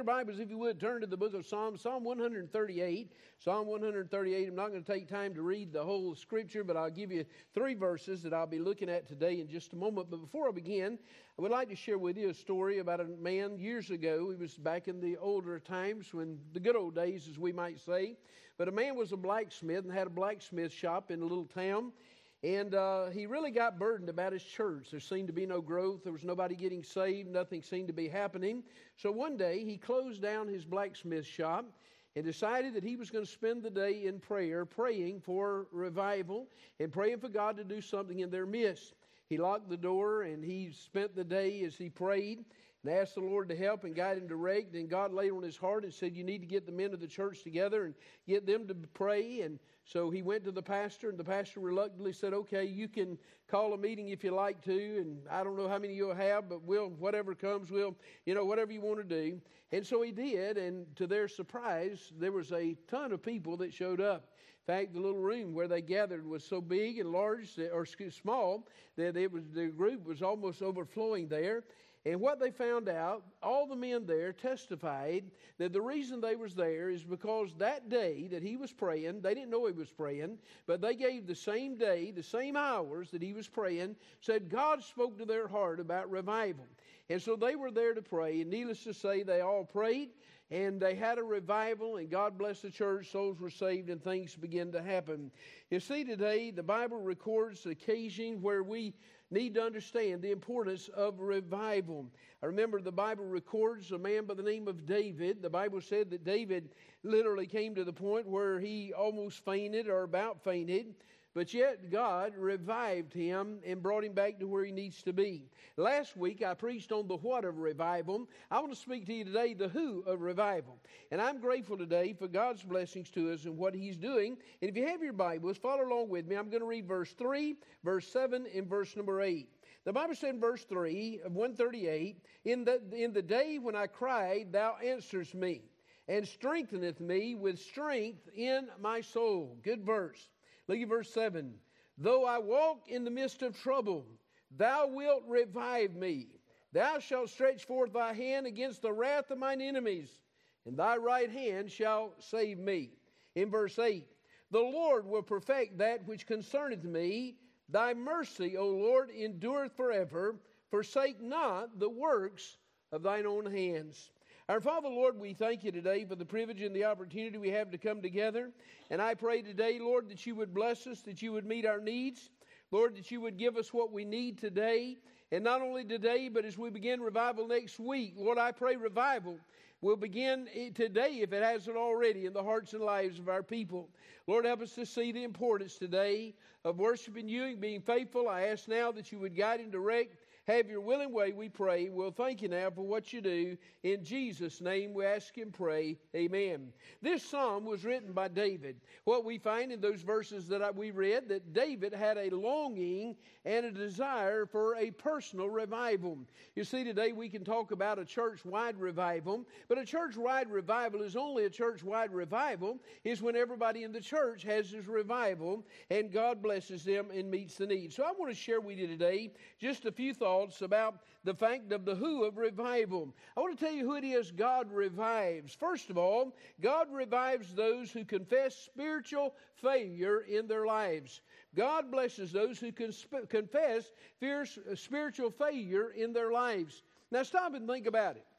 your Bibles, if you would, turn to the book of Psalms, Psalm 138. Psalm 138, I'm not going to take time to read the whole scripture, but I'll give you 3 verses that I'll be looking at today in just a moment. But before I begin, I would like to share with you a story about a man years ago. He was back in the older times, when the good old days, as we might say. But a man was a blacksmith and had a blacksmith shop in a little town. And he really got burdened about his church. There seemed to be no growth. There was nobody getting saved. Nothing seemed to be happening. So one day he closed down his blacksmith shop and decided that he was going to spend the day in prayer, praying for revival and praying for God to do something in their midst. He locked the door and he spent the day as he prayed and asked the Lord to help and guide and direct. And God laid on his heart and said, you need to get the men of the church together and get them to pray. And so he went to the pastor, and the pastor reluctantly said, okay, you can call a meeting if you like to, and I don't know how many you'll have, but whatever comes, whatever you want to do. And so he did, and to their surprise, there was a ton of people that showed up. In fact, the little room where they gathered was so big and large, or small, that the group was almost overflowing there. And what they found out, all the men there testified that the reason they was there is because that day that he was praying, they didn't know he was praying, but they gave the same day, the same hours that he was praying, said God spoke to their heart about revival. And so they were there to pray, and needless to say, they all prayed, and they had a revival, and God blessed the church, souls were saved, and things began to happen. You see, today, the Bible records occasions where we need to understand the importance of revival. I remember the Bible records a man by the name of David. The Bible said that David literally came to the point where he almost fainted or about fainted, but yet God revived him and brought him back to where he needs to be. Last week I preached on the what of revival. I want to speak to you today the who of revival. And I'm grateful today for God's blessings to us and what he's doing. And if you have your Bibles, follow along with me. I'm going to read verse 3, verse 7, and verse number 8. The Bible said in verse 3 of 138, in the day when I cried, thou answerest me, and strengtheneth me with strength in my soul. Good verse. Look at verse 7. Though I walk in the midst of trouble, thou wilt revive me. Thou shalt stretch forth thy hand against the wrath of mine enemies, and thy right hand shall save me. In verse 8, the Lord will perfect that which concerneth me. Thy mercy, O Lord, endureth forever. Forsake not the works of thine own hands. Our Father, Lord, we thank you today for the privilege and the opportunity we have to come together. And I pray today, Lord, that you would bless us, that you would meet our needs. Lord, that you would give us what we need today. And not only today, but as we begin revival next week. Lord, I pray revival will begin today, if it hasn't already, in the hearts and lives of our people. Lord, help us to see the importance today of worshiping you and being faithful. I ask now that you would guide and direct. Have your willing way, we pray. We'll thank you now for what you do. In Jesus' name we ask and pray. Amen. This psalm was written by David. What we find in those verses that we read, that David had a longing and a desire for a personal revival. You see, today we can talk about a church-wide revival, but a church-wide revival is only a church-wide revival is when everybody in the church has this revival and God blesses them and meets the need. So I want to share with you today just a few thoughts about the fact of the who of revival. I want to tell you who it is God revives. First of all, God revives those who confess spiritual failure in their lives. God blesses those who confess spiritual failure in their lives. Now stop and think about it.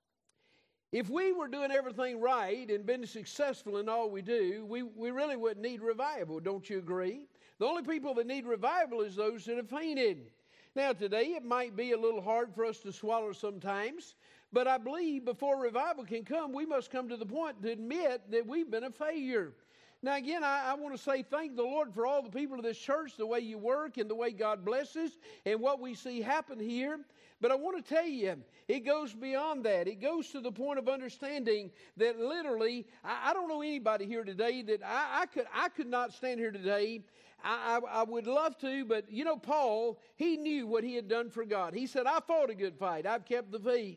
If we were doing everything right and been successful in all we do, we really wouldn't need revival, don't you agree? The only people that need revival is those that have fainted. Now today it might be a little hard for us to swallow sometimes, but I believe before revival can come, we must come to the point to admit that we've been a failure. Now again, I want to say thank the Lord for all the people of this church, the way you work and the way God blesses and what we see happen here. But I want to tell you, it goes beyond that. It goes to the point of understanding that literally, I don't know anybody here today that I could not stand here today. I would love to, but you know, Paul, he knew what he had done for God. He said, I fought a good fight. I've kept the faith.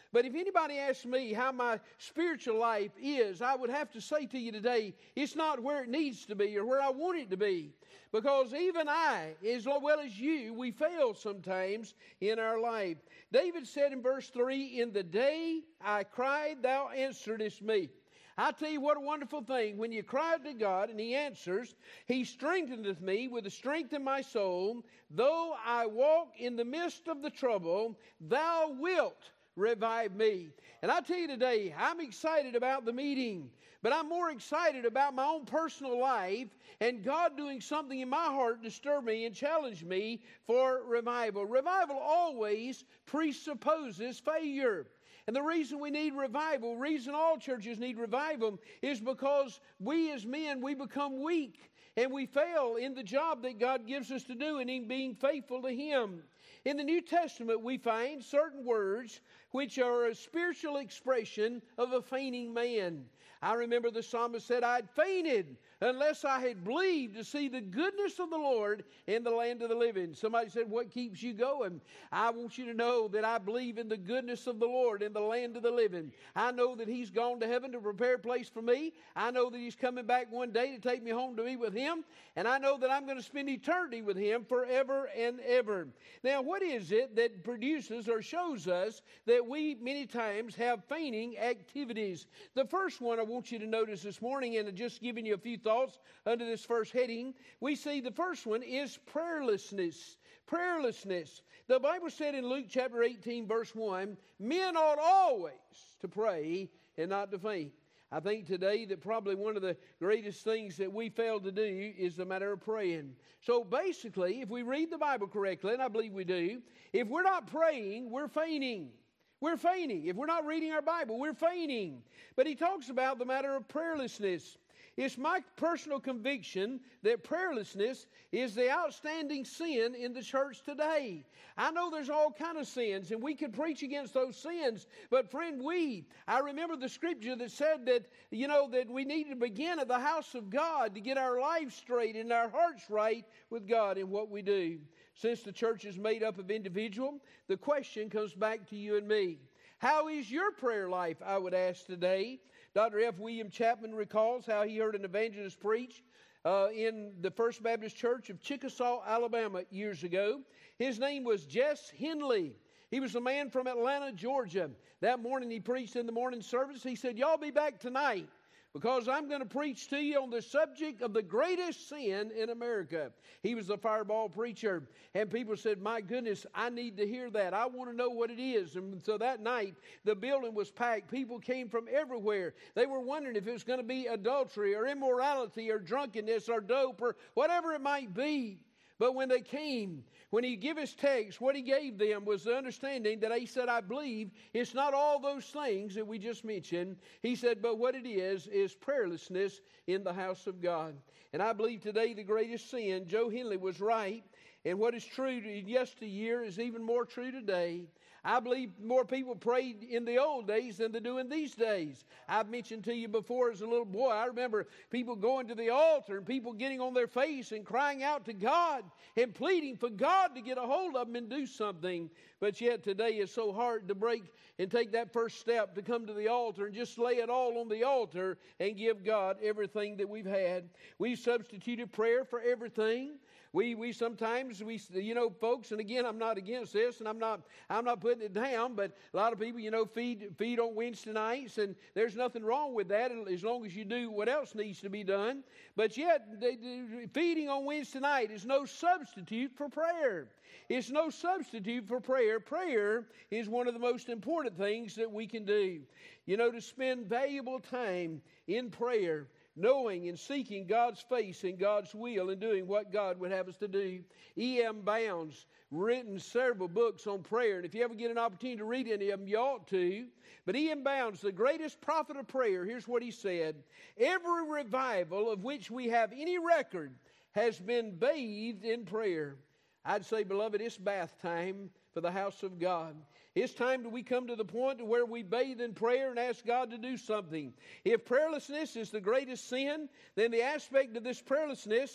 But if anybody asks me how my spiritual life is, I would have to say to you today, it's not where it needs to be or where I want it to be. Because even I, as well as you, we fail sometimes in our life. David said in verse 3, "In the day I cried, thou answeredest me." I tell you what a wonderful thing. When you cry to God and He answers, He strengtheneth me with the strength of my soul. Though I walk in the midst of the trouble, thou wilt revive me. And I tell you today, I'm excited about the meeting, but I'm more excited about my own personal life and God doing something in my heart to stir me and challenge me for revival. Revival always presupposes failure. And the reason we need revival, reason all churches need revival, is because we as men, we become weak and we fail in the job that God gives us to do and in being faithful to Him. In the New Testament, we find certain words which are a spiritual expression of a fainting man. I remember the psalmist said, "I'd fainted unless I had believed to see the goodness of the Lord in the land of the living." Somebody said, "What keeps you going?" I want you to know that I believe in the goodness of the Lord in the land of the living. I know that He's gone to heaven to prepare a place for me. I know that He's coming back one day to take me home to be with Him. And I know that I'm going to spend eternity with Him forever and ever. Now, what is it that produces or shows us that we many times have fainting activities? The first one I want you to notice this morning, and just giving you a few thoughts under this first heading, we see the first one is prayerlessness. Prayerlessness. The Bible said in Luke chapter 18 verse 1, "Men ought always to pray and not to faint." I think today that probably one of the greatest things that we fail to do is the matter of praying. So basically, if we read the Bible correctly, and I believe we do, if we're not praying, we're fainting. We're fainting. If we're not reading our Bible, we're fainting. But he talks about the matter of prayerlessness. It's my personal conviction that prayerlessness is the outstanding sin in the church today. I know there's all kind of sins, and we can preach against those sins. But friend, I remember the scripture that said that, that we need to begin at the house of God to get our lives straight and our hearts right with God in what we do. Since the church is made up of individuals, the question comes back to you and me. How is your prayer life, I would ask today? Dr. F. William Chapman recalls how he heard an evangelist preach in the First Baptist Church of Chickasaw, Alabama, years ago. His name was Jess Henley. He was a man from Atlanta, Georgia. That morning he preached in the morning service. He said, "Y'all be back tonight, because I'm going to preach to you on the subject of the greatest sin in America." He was a fireball preacher. And people said, "My goodness, I need to hear that. I want to know what it is." And so that night, the building was packed. People came from everywhere. They were wondering if it was going to be adultery or immorality or drunkenness or dope or whatever it might be. But when they came, when he gave his text, what he gave them was the understanding that he said, "I believe it's not all those things that we just mentioned." He said, "But what it is prayerlessness in the house of God." And I believe today the greatest sin, Joe Henley was right, and what is true yesteryear is even more true today. I believe more people prayed in the old days than they do in these days. I've mentioned to you before as a little boy, I remember people going to the altar and people getting on their face and crying out to God and pleading for God to get a hold of them and do something. But yet today it's so hard to break and take that first step to come to the altar and just lay it all on the altar and give God everything that we've had. We've substituted prayer for everything. We sometimes, folks, and again, I'm not against this, and I'm not putting it down, but a lot of people, feed on Wednesday nights, and there's nothing wrong with that as long as you do what else needs to be done. But yet, feeding on Wednesday night is no substitute for prayer. It's no substitute for prayer. Prayer is one of the most important things that we can do. To spend valuable time in prayer, knowing and seeking God's face and God's will and doing what God would have us to do. E.M. Bounds written several books on prayer, and if you ever get an opportunity to read any of them, you ought to. But E.M. Bounds, the greatest prophet of prayer, here's what he said: "Every revival of which we have any record has been bathed in prayer." I'd say, beloved, it's bath time for the house of God. It's time that we come to the point where we bathe in prayer and ask God to do something. If prayerlessness is the greatest sin, then the aspect of this prayerlessness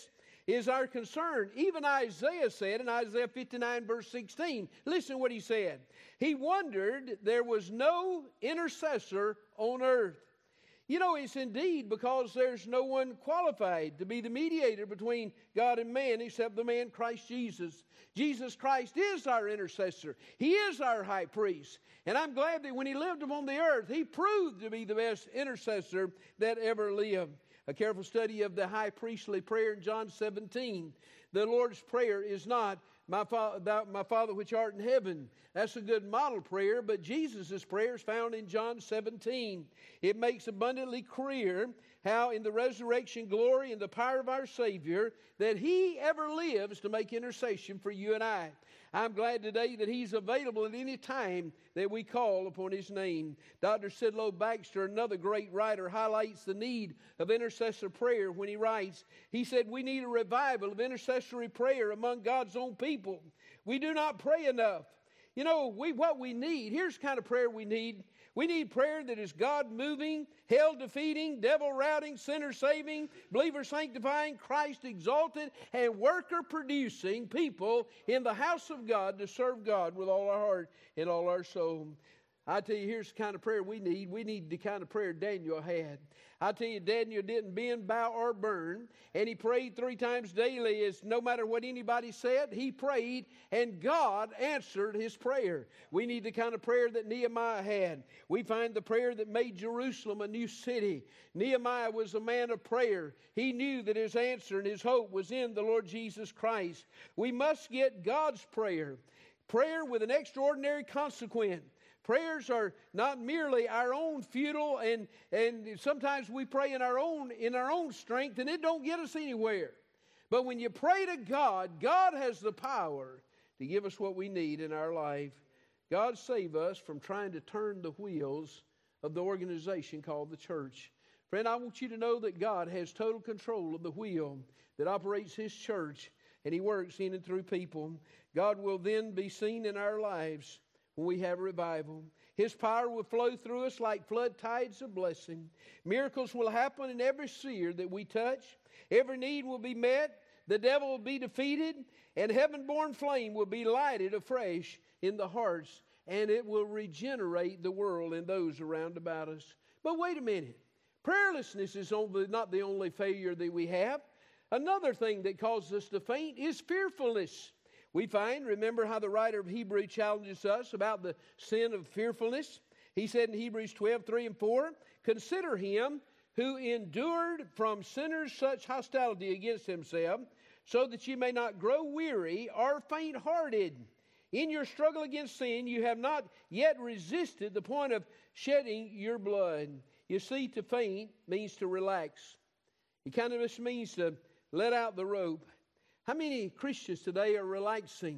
is our concern. Even Isaiah said in Isaiah 59 verse 16, listen what he said. He wondered there was no intercessor on earth. You know, it's indeed because there's no one qualified to be the mediator between God and man except the man Christ Jesus. Jesus Christ is our intercessor. He is our high priest. And I'm glad that when he lived upon the earth, he proved to be the best intercessor that ever lived. A careful study of the high priestly prayer in John 17. The Lord's Prayer is not, my Father which art in heaven. That's a good model prayer, but Jesus' prayer is found in John 17. It makes abundantly clear how in the resurrection glory and the power of our Savior that He ever lives to make intercession for you and I. I'm glad today that He's available at any time that we call upon His name. Dr. Sidlow Baxter, another great writer, highlights the need of intercessor prayer when he writes, he said, we need a revival of intercessory prayer among God's own people. We do not pray enough. You know, what we need, here's the kind of prayer we need. We need prayer that is God moving, hell defeating, devil routing, sinner saving, believer sanctifying, Christ exalted, and worker producing people in the house of God to serve God with all our heart and all our soul. I tell you, here's the kind of prayer we need. We need the kind of prayer Daniel had. I tell you, Daniel didn't bend, bow, or burn. And he prayed 3 times daily. As no matter what anybody said, he prayed, and God answered his prayer. We need the kind of prayer that Nehemiah had. We find the prayer that made Jerusalem a new city. Nehemiah was a man of prayer. He knew that his answer and his hope was in the Lord Jesus Christ. We must get God's prayer. Prayer with an extraordinary consequence. Prayers are not merely our own futile, and sometimes we pray in our own strength, and it don't get us anywhere. But when you pray to God, God has the power to give us what we need in our life. God save us from trying to turn the wheels of the organization called the church. Friend, I want you to know that God has total control of the wheel that operates His church, and He works in and through people. God will then be seen in our lives when we have revival. His power will flow through us like flood tides of blessing. Miracles will happen in every sphere that we touch. Every need will be met. The devil will be defeated. And heaven-born flame will be lighted afresh in the hearts. And it will regenerate the world and those around about us. But wait a minute. Prayerlessness is not the only failure that we have. Another thing that causes us to faint is fearfulness. We find, remember how the writer of Hebrews challenges us about the sin of fearfulness. He said in Hebrews 12:3-4, consider him who endured from sinners such hostility against himself, so that you may not grow weary or faint-hearted. In your struggle against sin, you have not yet resisted the point of shedding your blood. You see, to faint means to relax. It kind of just means to let out the rope. How many Christians today are relaxing?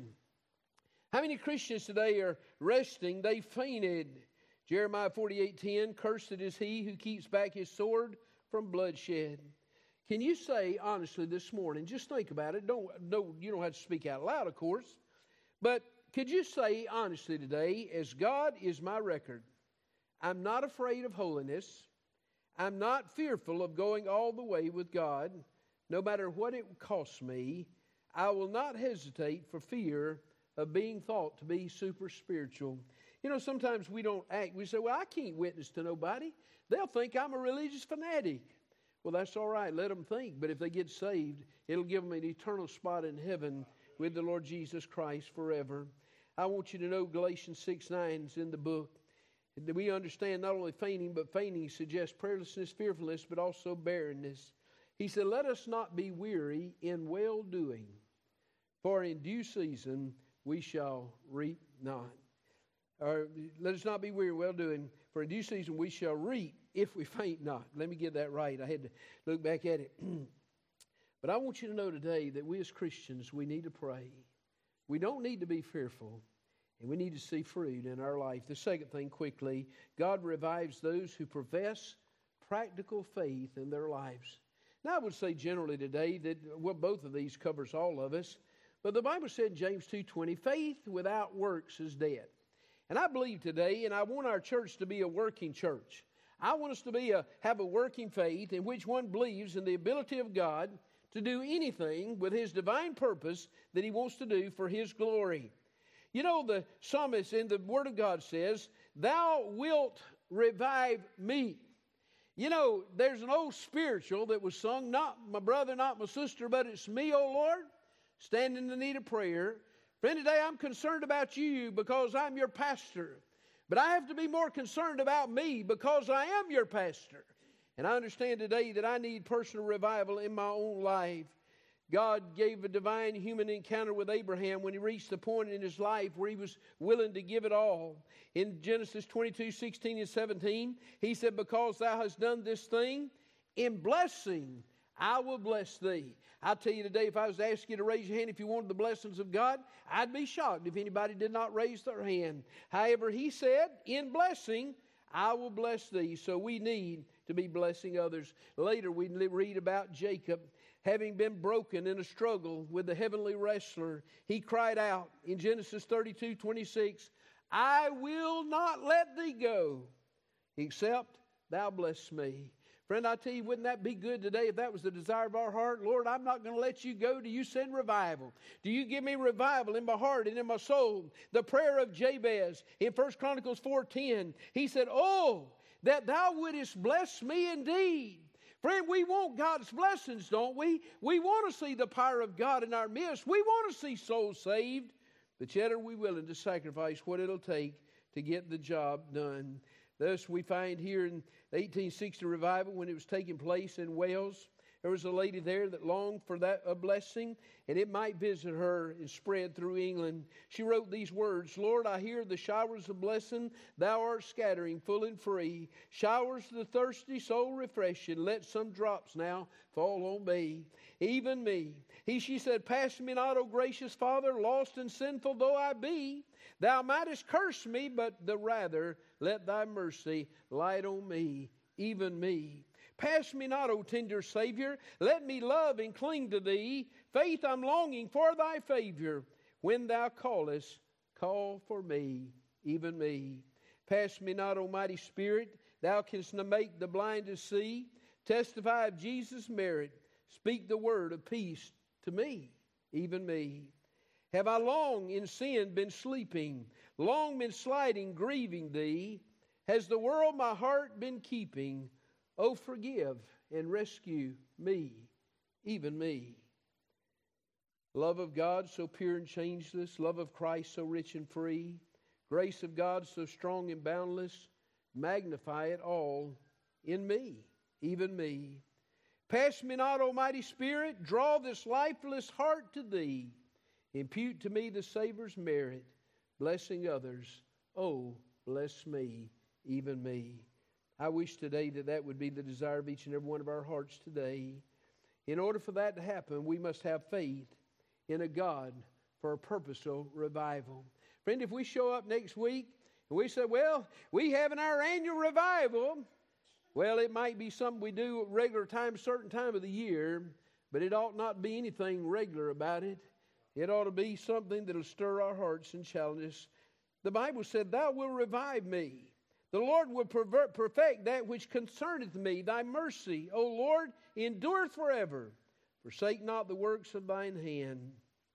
How many Christians today are resting? They fainted. Jeremiah 48:10, cursed is he who keeps back his sword from bloodshed. Can you say honestly this morning, just think about it. You don't have to speak out loud, of course. But could you say honestly today, as God is my record, I'm not afraid of holiness. I'm not fearful of going all the way with God. No matter what it costs me, I will not hesitate for fear of being thought to be super spiritual. You know, sometimes we don't act. We say, well, I can't witness to nobody. They'll think I'm a religious fanatic. Well, that's all right. Let them think. But if they get saved, it'll give them an eternal spot in heaven with the Lord Jesus Christ forever. I want you to know Galatians 6:9 is in the book. We understand not only fainting, but fainting suggests prayerlessness, fearfulness, but also barrenness. He said, let us not be weary in well-doing, for in due season we shall reap not. Or let us not be weary in well-doing, for in due season we shall reap if we faint not. Let me get that right. I had to look back at it. But I want you to know today that we as Christians, we need to pray. We don't need to be fearful, and we need to see fruit in our life. The second thing quickly, God revives those who profess practical faith in their lives. Now, I would say generally today that both of these covers all of us. But the Bible said in James 2:20, faith without works is dead. And I believe today, and I want our church to be a working church. I want us to have a working faith in which one believes in the ability of God to do anything with His divine purpose that He wants to do for His glory. You know, the psalmist in the Word of God says, "Thou wilt revive me." You know, there's an old spiritual that was sung, not my brother, not my sister, but it's me, O Lord, standing in the need of prayer. Friend, today I'm concerned about you because I'm your pastor. But I have to be more concerned about me because I am your pastor. And I understand today that I need personal revival in my own life. God gave a divine human encounter with Abraham when he reached the point in his life where he was willing to give it all. In Genesis 22:16 and 17, he said, "Because thou hast done this thing, in blessing I will bless thee." I'll tell you today, if I was to ask you to raise your hand if you wanted the blessings of God, I'd be shocked if anybody did not raise their hand. However, he said, "In blessing I will bless thee." So we need to be blessing others. Later we read about Jacob. Having been broken in a struggle with the heavenly wrestler, he cried out in Genesis 32:26, "I will not let thee go, except thou bless me." Friend, I tell you, wouldn't that be good today if that was the desire of our heart? Lord, I'm not going to let you go. Do you send revival? Do you give me revival in my heart and in my soul? The prayer of Jabez in 1 Chronicles 4:10, he said, "Oh, that thou wouldest bless me indeed." Friend, we want God's blessings, don't we? We want to see the power of God in our midst. We want to see souls saved. But yet are we willing to sacrifice what it'll take to get the job done? Thus we find here in the 1860 revival, when it was taking place in Wales, there was a lady there that longed for a blessing, and it might visit her and spread through England. She wrote these words, "Lord, I hear the showers of blessing thou art scattering full and free. Showers the thirsty soul refreshing. Let some drops now fall on me, even me." She said, "Pass me not, O gracious Father, lost and sinful though I be. Thou mightest curse me, but the rather let thy mercy light on me, even me. Pass me not, O tender Savior, let me love and cling to thee. Faith, I'm longing for thy favor. When thou callest, call for me, even me. Pass me not, O mighty Spirit, thou canst make the blind to see. Testify of Jesus' merit, speak the word of peace to me, even me. Have I long in sin been sleeping, long been sliding, grieving thee? Has the world my heart been keeping? Oh, forgive and rescue me, even me." Love of God so pure and changeless, love of Christ so rich and free, grace of God so strong and boundless, magnify it all in me, even me. Pass me not, Almighty Spirit, draw this lifeless heart to thee. Impute to me the Savior's merit, blessing others. Oh, bless me, even me. I wish today that would be the desire of each and every one of our hearts today. In order for that to happen, we must have faith in a God for a purposeful revival. Friend, if we show up next week and we say, "Well, we having our annual revival," well, it might be something we do at regular time, certain time of the year, but it ought not be anything regular about it. It ought to be something that will stir our hearts and challenge us. The Bible said, "Thou wilt revive me. The Lord will perfect that which concerneth me. Thy mercy, O Lord, endureth forever. Forsake not the works of thine hand."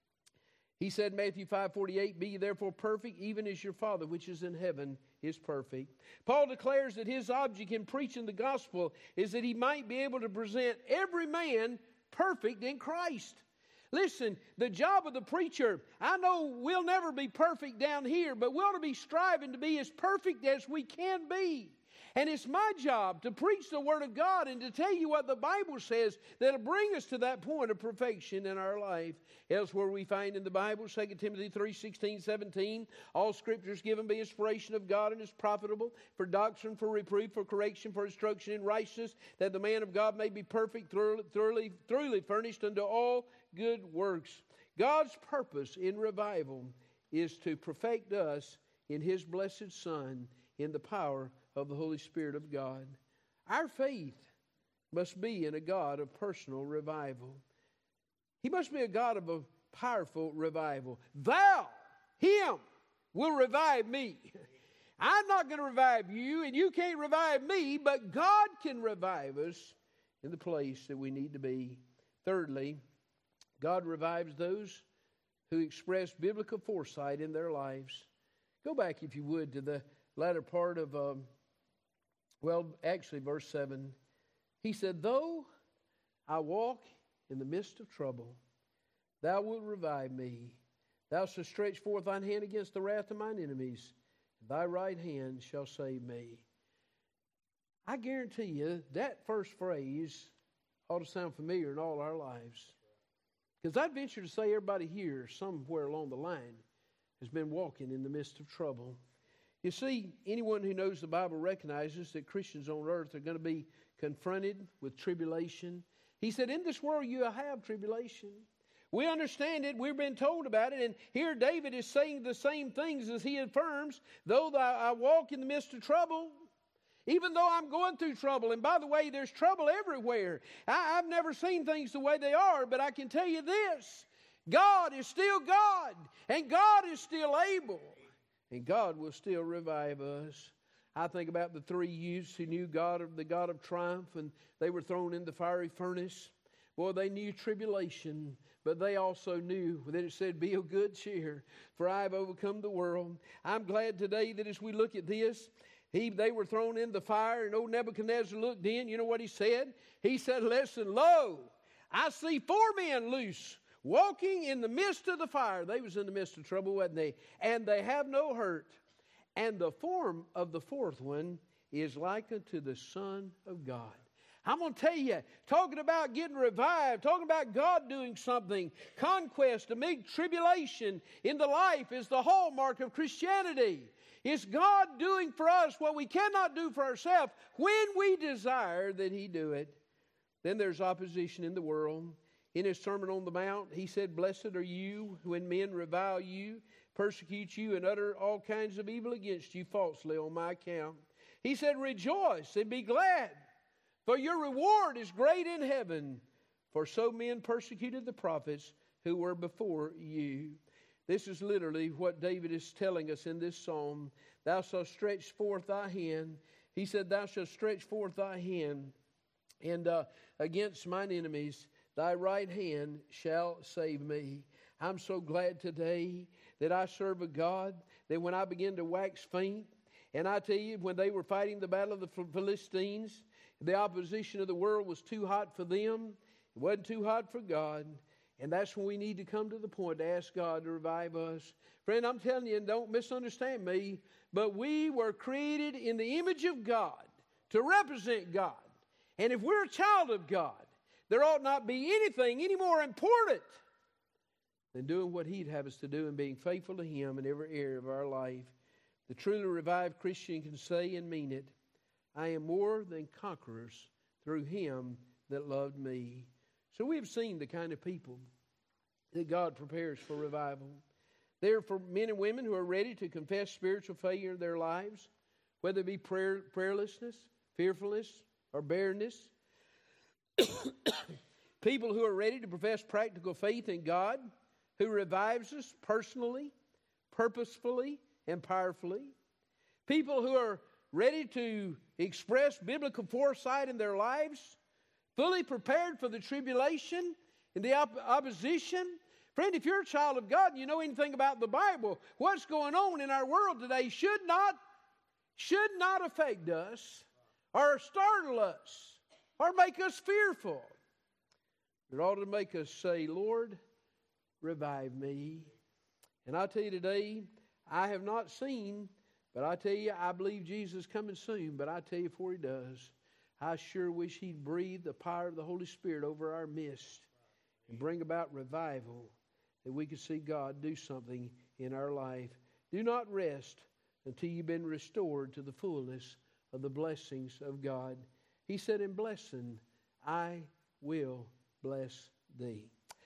He said, Matthew 5:48, "Be ye therefore perfect, even as your Father which is in heaven is perfect." Paul declares that his object in preaching the gospel is that he might be able to present every man perfect in Christ. Listen, the job of the preacher, I know we'll never be perfect down here, but we ought to be striving to be as perfect as we can be. And it's my job to preach the Word of God and to tell you what the Bible says that'll bring us to that point of perfection in our life. Elsewhere we find in the Bible, 2 Timothy 3:16-17, "All Scripture is given by inspiration of God and is profitable for doctrine, for reproof, for correction, for instruction in righteousness, that the man of God may be perfect, thoroughly furnished unto all good works." God's purpose in revival is to perfect us in His blessed Son in the power of the Holy Spirit of God. Our faith must be in a God of personal revival. He must be a God of a powerful revival. "Thou, Him, will revive me." I'm not going to revive you, and you can't revive me, but God can revive us in the place that we need to be. Thirdly, God revives those who express biblical foresight in their lives. Go back, if you would, to the latter part of, verse 7. He said, though I walk in the midst of trouble, thou wilt revive me. Thou shalt stretch forth thine hand against the wrath of mine enemies, and thy right hand shall save me. I guarantee you that first phrase ought to sound familiar in all our lives. Because I'd venture to say everybody here, somewhere along the line, has been walking in the midst of trouble. You see, anyone who knows the Bible recognizes that Christians on earth are going to be confronted with tribulation. He said, in this world you have tribulation. We understand it. We've been told about it. And here David is saying the same things as he affirms. Though I walk in the midst of trouble, even though I'm going through trouble. And by the way, there's trouble everywhere. I've never seen things the way they are. But I can tell you this. God is still God. And God is still able. And God will still revive us. I think about the three youths who knew the God of triumph. And they were thrown in the fiery furnace. Boy, they knew tribulation. But they also knew that it said, be of good cheer, for I have overcome the world. I'm glad today that as we look at this, they were thrown in the fire, and old Nebuchadnezzar looked in. You know what he said? He said, listen, lo, I see 4 men loose, walking in the midst of the fire. They was in the midst of trouble, wasn't they? And they have no hurt. And the form of the fourth one is like unto the Son of God. I'm going to tell you, talking about getting revived, talking about God doing something, conquest, amid tribulation in the life is the hallmark of Christianity. It's God doing for us what we cannot do for ourselves when we desire that He do it. Then there's opposition in the world. In His Sermon on the Mount, He said, blessed are you when men revile you, persecute you, and utter all kinds of evil against you falsely on my account. He said, rejoice and be glad. For your reward is great in heaven, for so men persecuted the prophets who were before you. This is literally what David is telling us in this psalm. Thou shalt stretch forth thy hand. He said, thou shalt stretch forth thy hand, and against mine enemies thy right hand shall save me. I'm so glad today that I serve a God that when I begin to wax faint, and I tell you, when they were fighting the battle of the Philistines, the opposition of the world was too hot for them. It wasn't too hot for God. And that's when we need to come to the point to ask God to revive us. Friend, I'm telling you, and don't misunderstand me, but we were created in the image of God to represent God. And if we're a child of God, there ought not be anything any more important than doing what He'd have us to do and being faithful to Him in every area of our life. The truly revived Christian can say and mean it, I am more than conquerors through Him that loved me. So we have seen the kind of people that God prepares for revival. They are for men and women who are ready to confess spiritual failure in their lives, whether it be prayerlessness, fearfulness, or barrenness. People who are ready to profess practical faith in God, who revives us personally, purposefully, and powerfully. People who are ready to express biblical foresight in their lives, fully prepared for the tribulation and the opposition. Friend, if you're a child of God and you know anything about the Bible, what's going on in our world today should not affect us or startle us or make us fearful. It ought to make us say, Lord, revive me. And I tell you today, I have not seen, but I tell you, I believe Jesus is coming soon. But I tell you, before He does, I sure wish He'd breathe the power of the Holy Spirit over our midst and bring about revival, that we could see God do something in our life. Do not rest until you've been restored to the fullness of the blessings of God. He said, in blessing, I will bless thee.